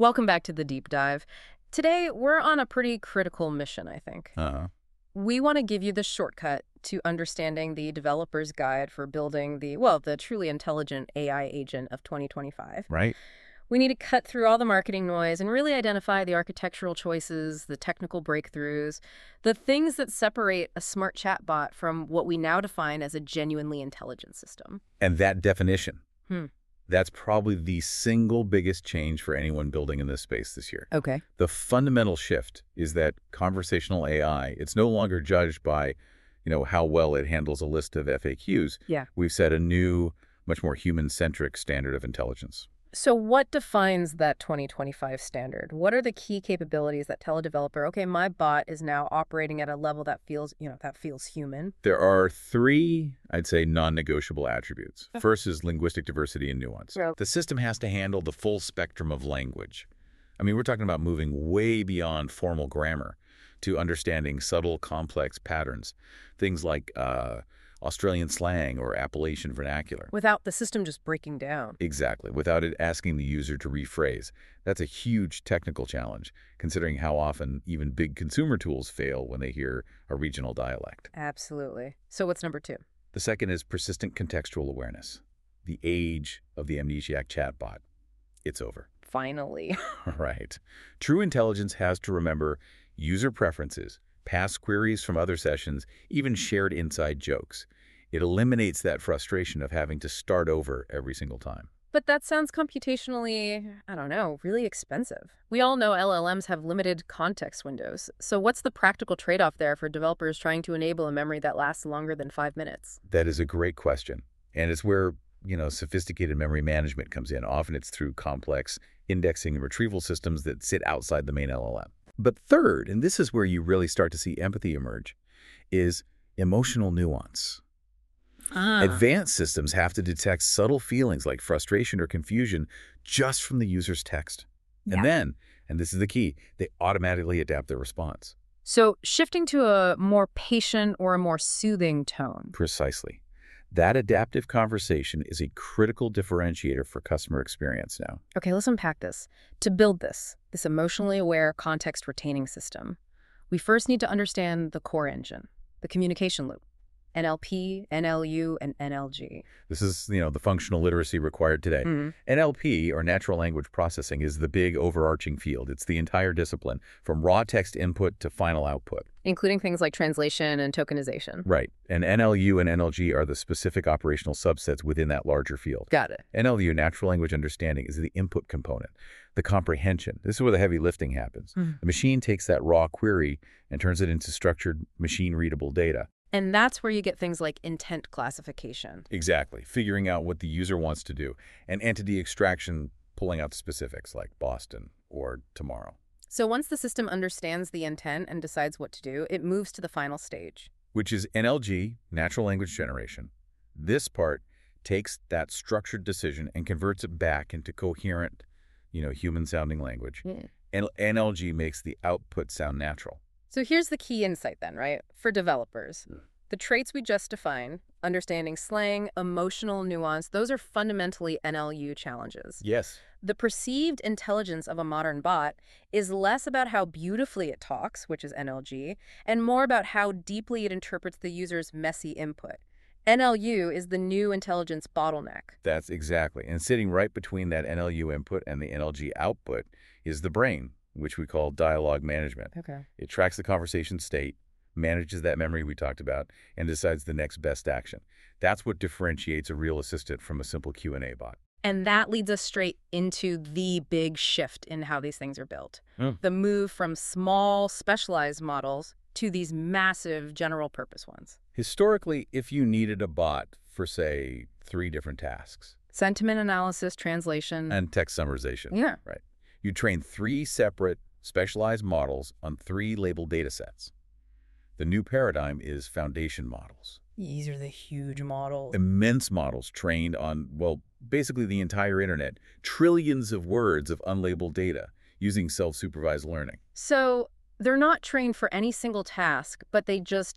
Welcome back to the deep dive. Today, we're on a pretty critical mission, I think. Uh-huh. We want to give you the shortcut to understanding the developer's guide for building the truly intelligent AI agent of 2025. Right? We need to cut through all the marketing noise and really identify the architectural choices, the technical breakthroughs, the things that separate a smart chatbot from what we now define as a genuinely intelligent system. And that definition, Hmm. that's probably the single biggest change for anyone building in this space this year. Okay. The fundamental shift is that conversational AI, it's no longer judged by, how well it handles a list of FAQs. Yeah. We've set a new, much more human-centric standard of intelligence. So what defines that 2025 standard? What are the key capabilities that tell a developer, okay, my bot is now operating at a level that feels human? There are three, I'd say, non-negotiable attributes. First is linguistic diversity and nuance. Yeah. The system has to handle the full spectrum of language. I mean, we're talking about moving way beyond formal grammar to understanding subtle, complex patterns, things like Australian slang or Appalachian vernacular. Without the system just breaking down. Exactly, without it asking the user to rephrase. That's a huge technical challenge, considering how often even big consumer tools fail when they hear a regional dialect. Absolutely. So what's number two? The second is persistent contextual awareness. The age of the amnesiac chatbot. It's over. Finally. Right. True intelligence has to remember user preferences, past queries from other sessions, even shared inside jokes. It eliminates that frustration of having to start over every single time. But that sounds computationally, really expensive. We all know LLMs have limited context windows. So what's the practical trade-off there for developers trying to enable a memory that lasts longer than 5 minutes? That is a great question. And it's where, sophisticated memory management comes in. Often it's through complex indexing and retrieval systems that sit outside the main LLM. But third, and this is where you really start to see empathy emerge, is emotional nuance. Advanced systems have to detect subtle feelings like frustration or confusion just from the user's text. Yeah. And then, and this is the key, they automatically adapt their response. So shifting to a more patient or a more soothing tone. Precisely. That adaptive conversation is a critical differentiator for customer experience now. Okay, let's unpack this. To build this emotionally aware context-retaining system, we first need to understand the core engine, the communication loop, NLP, NLU, and NLG. This is, the functional literacy required today. NLP, or natural language processing, is the big overarching field. It's the entire discipline, from raw text input to final output. Including things like translation and tokenization. Right. And NLU and NLG are the specific operational subsets within that larger field. Got it. NLU, natural language understanding, is the input component, the comprehension. This is where the heavy lifting happens. The machine takes that raw query and turns it into structured, machine-readable data. And that's where you get things like intent classification. Exactly. Figuring out what the user wants to do. And entity extraction, pulling out the specifics like Boston or tomorrow. So once the system understands the intent and decides what to do, it moves to the final stage. Which is NLG, natural language generation. This part takes that structured decision and converts it back into coherent, human-sounding language. And NLG makes the output sound natural. So here's the key insight then, right? For developers, the traits we just defined, understanding slang, emotional nuance, those are fundamentally NLU challenges. Yes. The perceived intelligence of a modern bot is less about how beautifully it talks, which is NLG, and more about how deeply it interprets the user's messy input. NLU is the new intelligence bottleneck. That's exactly. And sitting right between that NLU input and the NLG output is the brain, which we call dialogue management. Okay. It tracks the conversation state, manages that memory we talked about, and decides the next best action. That's what differentiates a real assistant from a simple Q&A bot. And that leads us straight into the big shift in how these things are built. The move from small, specialized models to these massive general-purpose ones. Historically, if you needed a bot for, say, 3 different tasks. Sentiment analysis, translation. And text summarization. Yeah. Right. You train 3 separate, specialized models on 3 labeled data sets. The new paradigm is foundation models. These are the huge models. Immense models trained on, basically the entire internet. Trillions of words of unlabeled data using self-supervised learning. So they're not trained for any single task, but they just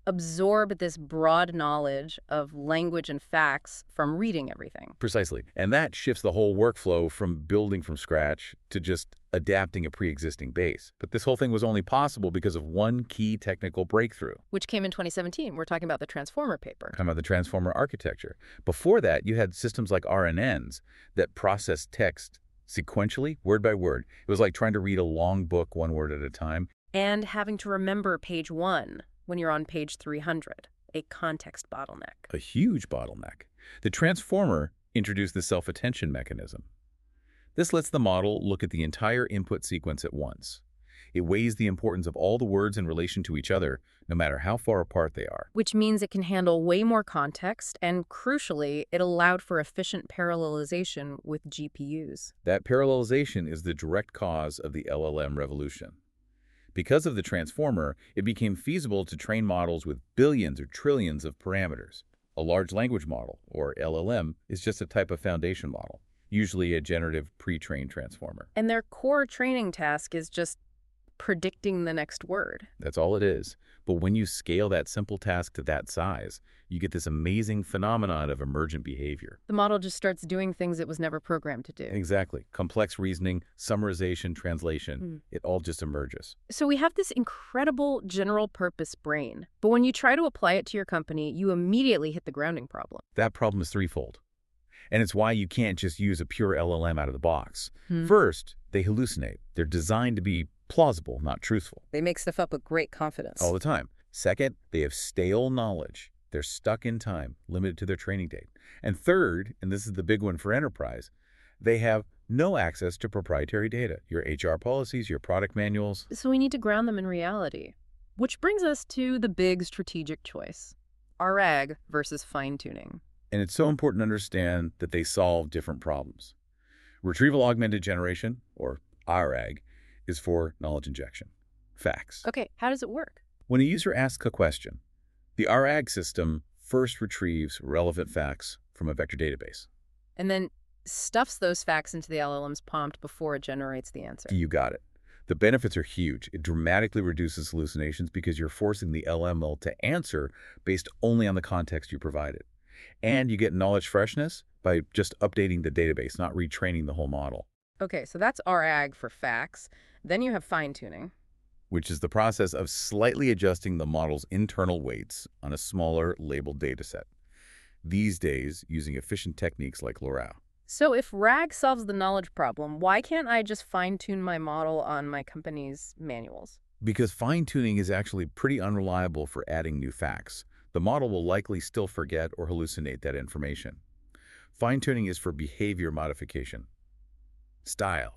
absorb this broad knowledge of language and facts from reading everything. Precisely. And that shifts the whole workflow from building from scratch to just adapting a pre-existing base. But this whole thing was only possible because of one key technical breakthrough. Which came in 2017. We're talking about the Transformer paper. Talking about the transformer architecture. Before that, you had systems like RNNs that processed text sequentially, word by word. It was like trying to read a long book one word at a time. And having to remember page 1 when you're on page 300, a context bottleneck. A huge bottleneck. The transformer introduced the self-attention mechanism. This lets the model look at the entire input sequence at once. It weighs the importance of all the words in relation to each other, no matter how far apart they are. Which means it can handle way more context, and crucially, it allowed for efficient parallelization with GPUs. That parallelization is the direct cause of the LLM revolution. Because of the transformer, it became feasible to train models with billions or trillions of parameters. A large language model, or LLM, is just a type of foundation model, usually a generative pre-trained transformer. And their core training task is just predicting the next word. That's all it is. But when you scale that simple task to that size, you get this amazing phenomenon of emergent behavior. The model just starts doing things it was never programmed to do. Exactly. Complex reasoning, summarization, translation, it all just emerges. So we have this incredible general-purpose brain, but when you try to apply it to your company, you immediately hit the grounding problem. That problem is threefold. And it's why you can't just use a pure LLM out of the box. First, they hallucinate. They're designed to be plausible, not truthful. They make stuff up with great confidence. All the time. Second, they have stale knowledge. They're stuck in time, limited to their training date. And third, and this is the big one for enterprise, they have no access to proprietary data, your HR policies, your product manuals. So we need to ground them in reality. Which brings us to the big strategic choice, RAG versus fine-tuning. And it's so important to understand that they solve different problems. Retrieval Augmented Generation, or RAG, is for knowledge injection, facts. Okay, how does it work? When a user asks a question, the RAG system first retrieves relevant facts from a vector database. And then stuffs those facts into the LLM's prompt before it generates the answer. You got it. The benefits are huge. It dramatically reduces hallucinations because you're forcing the LML to answer based only on the context you provided. And you get knowledge freshness by just updating the database, not retraining the whole model. Okay, so that's RAG for facts. Then you have fine-tuning, which is the process of slightly adjusting the model's internal weights on a smaller labeled dataset. These days, using efficient techniques like Loral. So if RAG solves the knowledge problem, why can't I just fine-tune my model on my company's manuals? Because fine-tuning is actually pretty unreliable for adding new facts. The model will likely still forget or hallucinate that information. Fine-tuning is for behavior modification, style,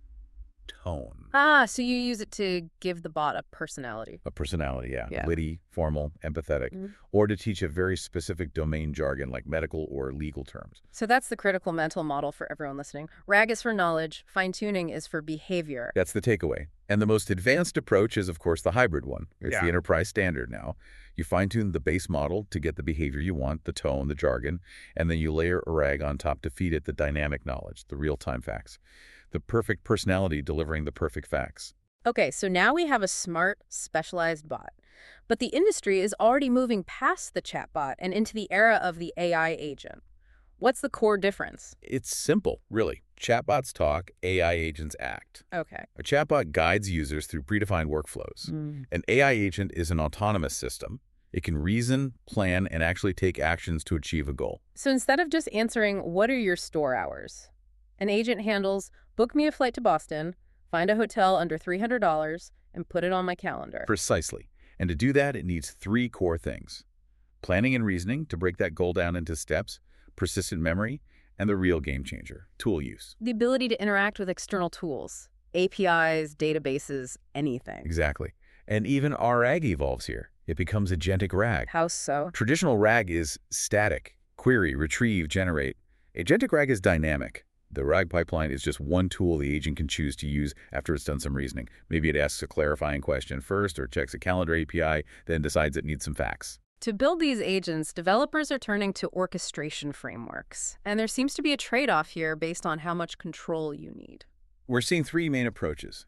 tone. So you use it to give the bot a personality. A personality, Yeah. Witty, formal, empathetic, or to teach a very specific domain jargon like medical or legal terms. So that's the critical mental model for everyone listening. RAG is for knowledge, fine-tuning is for behavior. That's the takeaway. And the most advanced approach is, of course, the hybrid one. It's the enterprise standard now. You fine-tune the base model to get the behavior you want, the tone, the jargon, and then you layer a RAG on top to feed it the dynamic knowledge, the real-time facts. The perfect personality delivering the perfect facts. Okay, so now we have a smart, specialized bot. But the industry is already moving past the chatbot and into the era of the AI agent. What's the core difference? It's simple, really. Chatbots talk, AI agents act. Okay. A chatbot guides users through predefined workflows. An AI agent is an autonomous system. It can reason, plan, and actually take actions to achieve a goal. So instead of just answering, what are your store hours? An agent handles, book me a flight to Boston, find a hotel under $300, and put it on my calendar. Precisely. And to do that, it needs three core things. Planning and reasoning to break that goal down into steps, persistent memory, and the real game changer, tool use. The ability to interact with external tools, APIs, databases, anything. Exactly. And even RAG evolves here. It becomes agentic RAG. How so? Traditional RAG is static, query, retrieve, generate. Agentic RAG is dynamic. The RAG pipeline is just one tool the agent can choose to use after it's done some reasoning. Maybe it asks a clarifying question first or checks a calendar API, then decides it needs some facts. To build these agents, developers are turning to orchestration frameworks. And there seems to be a trade-off here based on how much control you need. We're seeing three main approaches.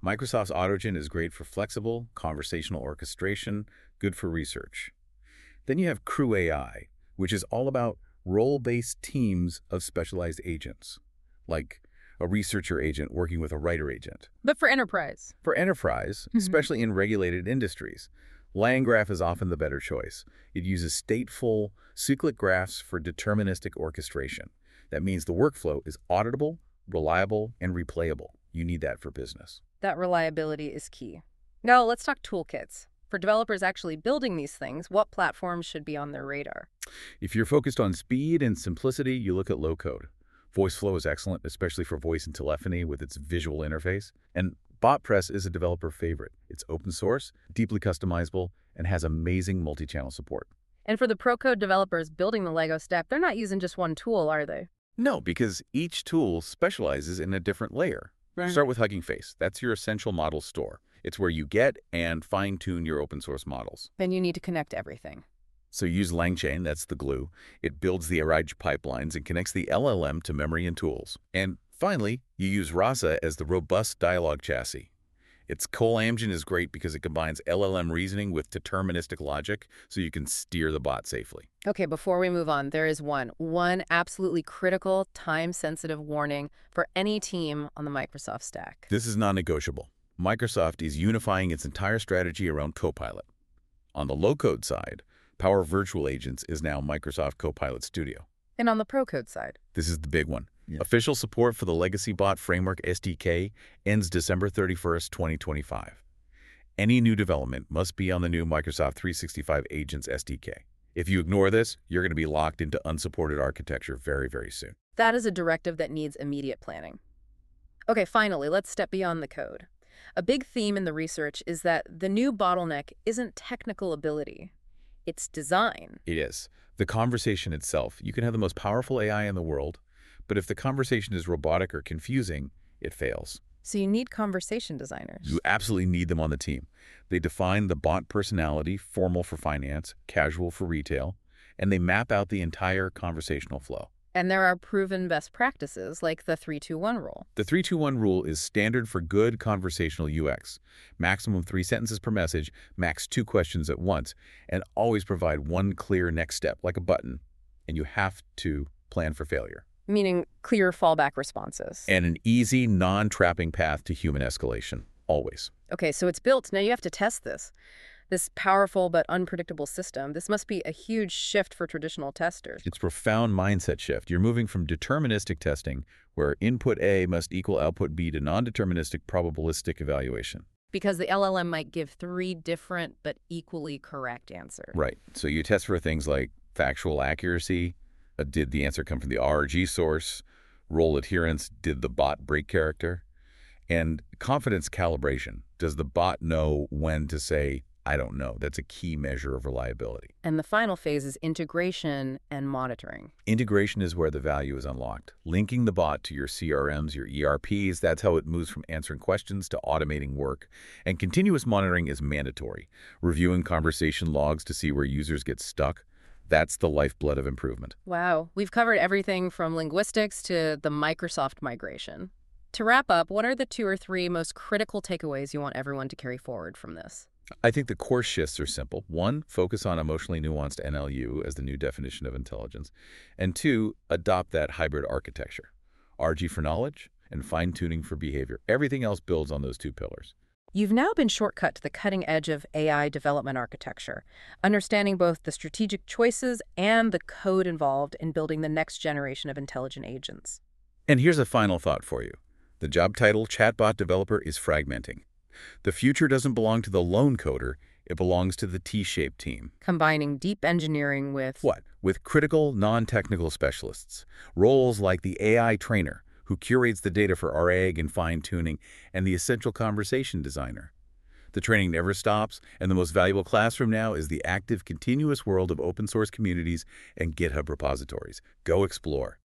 Microsoft's AutoGen is great for flexible, conversational orchestration, good for research. Then you have Crew AI, which is all about role-based teams of specialized agents, like a researcher agent working with a writer agent. But for enterprise. For enterprise, especially in regulated industries, LangGraph is often the better choice. It uses stateful, cyclic graphs for deterministic orchestration. That means the workflow is auditable, reliable, and replayable. You need that for business. That reliability is key. Now, let's talk toolkits. For developers actually building these things, what platforms should be on their radar? If you're focused on speed and simplicity, you look at low-code. VoiceFlow is excellent, especially for voice and telephony with its visual interface. And BotPress is a developer favorite. It's open source, deeply customizable, and has amazing multi-channel support. And for the pro-code developers building the Lego stack, they're not using just one tool, are they? No, because each tool specializes in a different layer. Right. Start with Hugging Face. That's your essential model store. It's where you get and fine-tune your open source models. Then you need to connect everything. So use LangChain, that's the glue. It builds the ARIGE pipelines and connects the LLM to memory and tools. And finally, you use Rasa as the robust dialogue chassis. Its CoLAMGen is great because it combines LLM reasoning with deterministic logic so you can steer the bot safely. Okay, before we move on, there is one absolutely critical, time-sensitive warning for any team on the Microsoft stack. This is non-negotiable. Microsoft is unifying its entire strategy around Copilot. On the low-code side, Power Virtual Agents is now Microsoft Copilot Studio. And on the pro-code side? This is the big one. Yeah. Official support for the Legacy Bot Framework SDK ends December 31st, 2025. Any new development must be on the new Microsoft 365 Agents SDK. If you ignore this, you're going to be locked into unsupported architecture very, very soon. That is a directive that needs immediate planning. Okay, finally, let's step beyond the code. A big theme in the research is that the new bottleneck isn't technical ability. It's design. It is. The conversation itself. You can have the most powerful AI in the world, but if the conversation is robotic or confusing, it fails. So you need conversation designers. You absolutely need them on the team. They define the bot personality, formal for finance, casual for retail, and they map out the entire conversational flow. And there are proven best practices like the 3-2-1 rule. The 3-2-1 rule is standard for good conversational UX. Maximum 3 sentences per message, max 2 questions at once, and always provide one clear next step, like a button. And you have to plan for failure. Meaning clear fallback responses. And an easy, non-trapping path to human escalation, always. Okay, so it's built. Now you have to test this. This powerful but unpredictable system, this must be a huge shift for traditional testers. It's a profound mindset shift. You're moving from deterministic testing, where input A must equal output B, to non-deterministic probabilistic evaluation. Because the LLM might give 3 different but equally correct answers. Right. So you test for things like factual accuracy, did the answer come from the RG source, role adherence, did the bot break character, and confidence calibration. Does the bot know when to say, I don't know? That's a key measure of reliability. And the final phase is integration and monitoring. Integration is where the value is unlocked. Linking the bot to your CRMs, your ERPs, that's how it moves from answering questions to automating work. And continuous monitoring is mandatory. Reviewing conversation logs to see where users get stuck, that's the lifeblood of improvement. Wow, we've covered everything from linguistics to the Microsoft migration. To wrap up, what are the 2 or 3 most critical takeaways you want everyone to carry forward from this? I think the core shifts are simple. 1, focus on emotionally nuanced NLU as the new definition of intelligence. And 2, adopt that hybrid architecture. RG for knowledge and fine-tuning for behavior. Everything else builds on those 2 pillars. You've now been shortcut to the cutting edge of AI development architecture, understanding both the strategic choices and the code involved in building the next generation of intelligent agents. And here's a final thought for you. The job title, chatbot developer, is fragmenting. The future doesn't belong to the lone coder, it belongs to the T-shaped team. Combining deep engineering with... What? With critical, non-technical specialists. Roles like the AI trainer, who curates the data for RAG and fine-tuning, and the essential conversation designer. The training never stops, and the most valuable classroom now is the active, continuous world of open-source communities and GitHub repositories. Go explore.